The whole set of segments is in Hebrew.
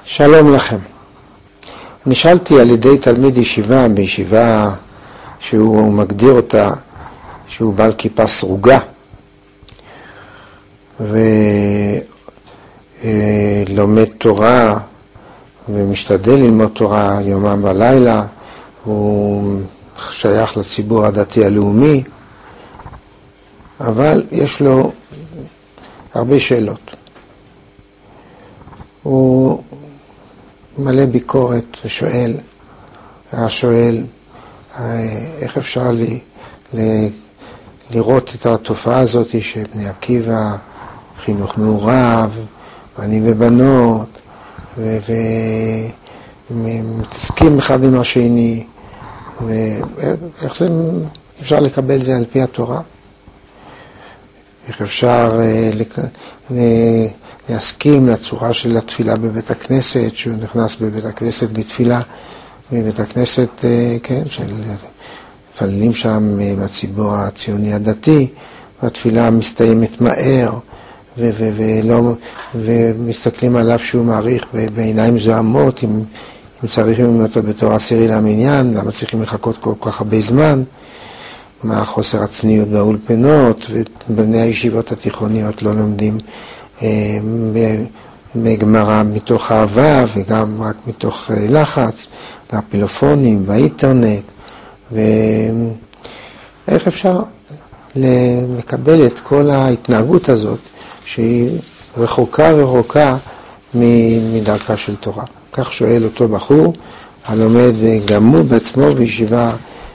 שלום לכם. נשאלתי על ידי תלמיד ישיבה בישיבה שהוא מגדיר אותה שהוא בעל כיפה סרוגה ולומד תורה ומשתדל ללמוד תורה יומם ולילה. הוא שייך לציבור הדתי הלאומי, אבל יש לו הרבה שאלות. הוא מלא ביקורת ושואל, איך אפשר לראות את התופעה הזאת שבני עקיבא, חינוך מעורב, בנים ובנות, ומתעסקים אחד עם השני, ואיך זה אפשר לקבל זה על פי התורה? איך אפשר להסכים לצורה של התפילה בבית הכנסת, שהוא נכנס בבית הכנסת בתפילה, בבית הכנסת, כן, של מתפללים שם מהציבור הציוני הדתי, והתפילה מסתיימת מהר, ומסתכלים עליו שהוא מעריך בעיניים זוהמות, אם צריכים ללמוד אותו בתור עשירי למניין, למה צריכים לחכות כל כך הרבה זמן, מה חוסר הצניעות באולפנות, ובני הישיבות התיכוניות לא לומדים בגמרא מתוך אהבה וגם רק מתוך לחץ, והפלאפונים והאינטרנט, ואיך אפשר לקבל את כל ההתנהגות הזאת שהיא רחוקה מדרכה של תורה. כך שואל אותו בחור הלומד, וגם הוא בעצמו בישיבה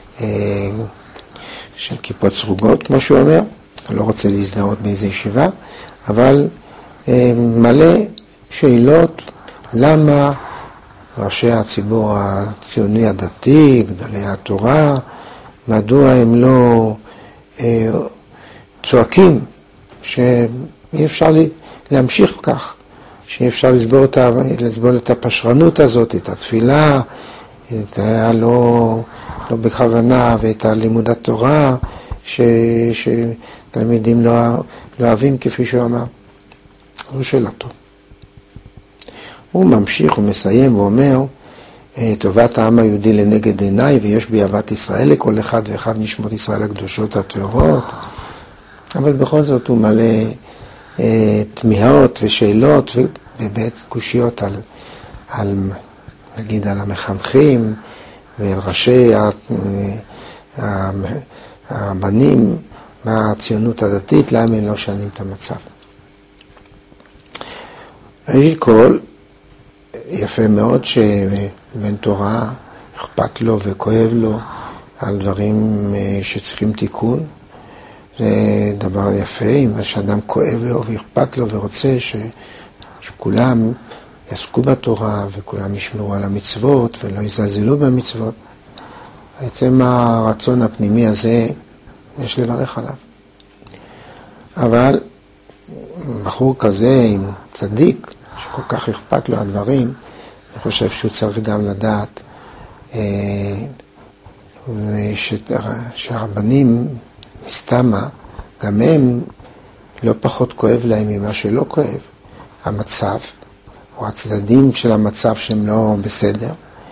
של כיפות סרוגות, כמו שהוא אומר. הוא לא רוצה להזדהות באיזו ישיבה, אבל מלא שאלות למה ראשי הציבור הציוני הדתי, גדולי התורה, מדוע הם לא צועקים שאי אפשר להמשיך כך, שאי אפשר לסבול את הפשרנות הזאת, את התפילה, את לא בכוונה, ואת לימוד התורה שתלמידים לא אוהבים, כפי שהוא אמר. זו שאלתו. הוא ממשיך ומסיים ואומר, טובת העם היהודי לנגד עיניי, ויש בי אהבת ישראל לכל אחד ואחד משמות ישראל הקדושות הטהורות. אבל בכל זאת הוא מלא תמיהות ושאלות ובעצם קושיות נגיד על המחנכים ועל ראשי הרבנים מהציונות הדתית, למה הם לא שנים את המצב. ראשית כל, יפה מאוד שבן תורה אכפת לו וכואב לו על דברים שצריכים תיקון. זה דבר יפה, אם שאדם כואב לו ואכפת לו ורוצה שכולם יעסקו בתורה וכולם ישמרו על המצוות ולא יזלזלו במצוות. בעצם הרצון הפנימי הזה יש לברך עליו. אבל בחור כזה עם צדיק שכל כך אכפת לו הדברים, אני חושב שהוא צריך גם לדעת שהרבנים מסתמה, גם הם לא פחות כואב להם ממה שלא כואב. המצב, או הצדדים של המצב שהם לא בסדר,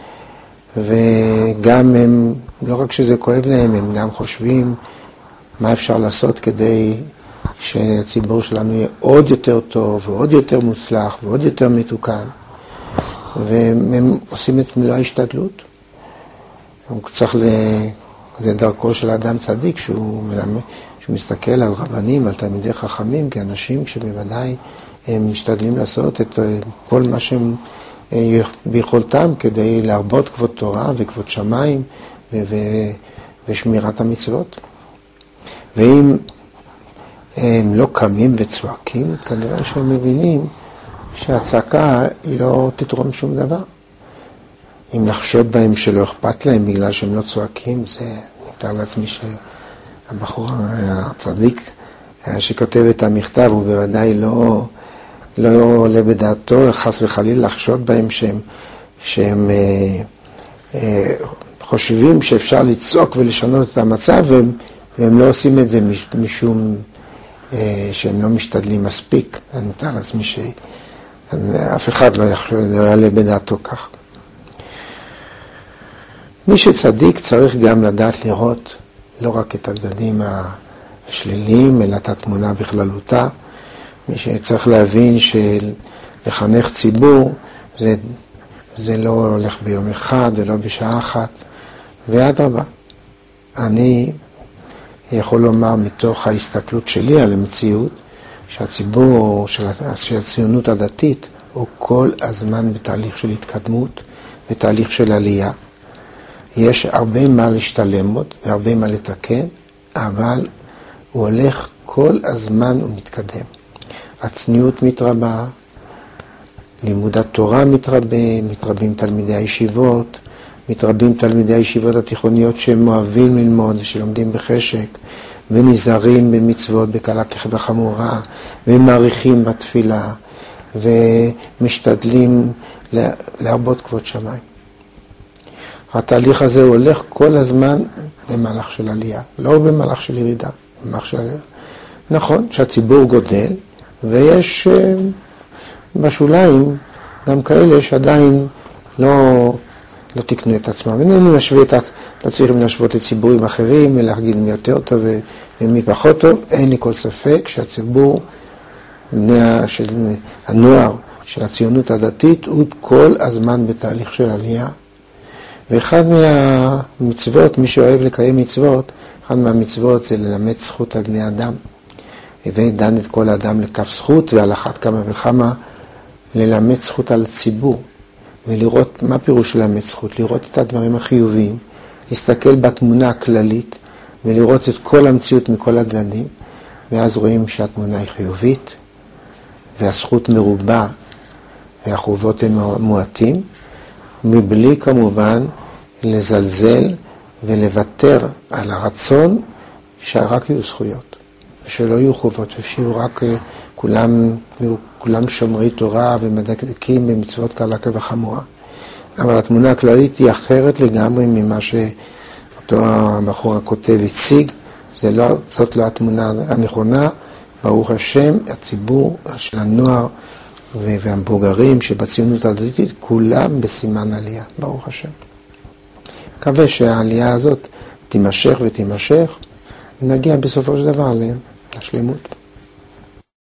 וגם הם, לא רק שזה כואב להם, הם גם חושבים מה אפשר לעשות כדי שהציבור שלנו יהיה עוד יותר טוב, ועוד יותר מוצלח, ועוד יותר מתוקן, והם עושים את מלוא ההשתדלות. הוא צריך זה דרכו של האדם צדיק, שהוא מסתכל על רבנים, על תלמידי חכמים, כאנשים שבוודאי הם משתדלים לעשות את כל מה שהם ביכולתם כדי להרבות כבוד תורה וכבוד שמיים ושמירת המצוות. ואם הם לא קמים וצועקים, כנראה שהם מבינים שהצעקה היא לא תתרום שום דבר. אם לחשוד בהם שלא אכפת להם בגלל שהם לא צועקים, זה נותר לעצמי שהבחור הצדיק שכותב את המכתב, הוא בוודאי לא עולה בדעתו חס וחלילה לחשוד בהם שהם חושבים שאפשר לצעוק ולשנות את המצב, והם לא עושים את זה משום שהם לא משתדלים מספיק. נותר לעצמי אף אחד לא יעלה בדעתו כך. מי שצדיק צריך גם לדעת לראות לא רק את הצדדים השליליים, אלא את התמונה בכללותה. מי שצריך להבין שלחנך ציבור זה לא הולך ביום אחד ולא בשעה אחת, ואדרבה. אני יכול לומר מתוך ההסתכלות שלי על המציאות, שהציבור של הציונות הדתית הוא כל הזמן בתהליך של התקדמות ותהליך של עלייה. יש הרבה מה להשתלם עוד והרבה מה לתקן, אבל הוא הולך כל הזמן ומתקדם. הצניעות מתרבה, לימוד התורה מתרבה, מתרבים תלמידי הישיבות, מתרבים תלמידי הישיבות התיכוניות שהם אוהבים ללמוד ושלומדים בחשק, ונזהרים במצוות בקלה כחמורה, ומעריכים בתפילה, ומשתדלים להרבות כבוד שמיים. התהליך הזה הולך כל הזמן במהלך של עלייה, לא במהלך של ירידה, במהלך של עלייה. נכון שהציבור גודל, ויש בשוליים גם כאלה שעדיין לא תקנו את עצמם. לא צריכים להשוות לציבורים אחרים, ולהגיד מי יותר טוב ומי פחות טוב. אין לי כל ספק שהציבור, הנוער של הציונות הדתית, הוא כל הזמן בתהליך של עלייה. ואחד מהמצוות, מי שאוהב לקיים מצוות, אחד מהמצוות זה ללמד זכות על בני אדם. ודן את כל האדם לכף זכות, ועל אחת כמה וכמה ללמד זכות על הציבור. ולראות מה פירוש ללמד זכות, לראות את הדברים החיוביים, להסתכל בתמונה הכללית, ולראות את כל המציאות מכל הצדדים, ואז רואים שהתמונה היא חיובית, והזכות מרובה, והחובות הם מועטים, מבלי כמובן לזלזל ולוותר על הרצון שרק יהיו זכויות, ושלא יהיו חובות, ושיהיו רק כולם שומרי תורה ומדקדקים במצוות קלה כחמורה. אבל התמונה הכללית היא אחרת לגמרי ממה שאותו הבחור הכותב הציג. זאת לא התמונה הנכונה. ברוך השם, הציבור של הנוער והמבוגרים שבציונות הדתית, כולם בסימן עלייה, ברוך השם. מקווה שהעלייה הזאת תימשך ותימשך, ונגיע בסופו של דבר לשלמות.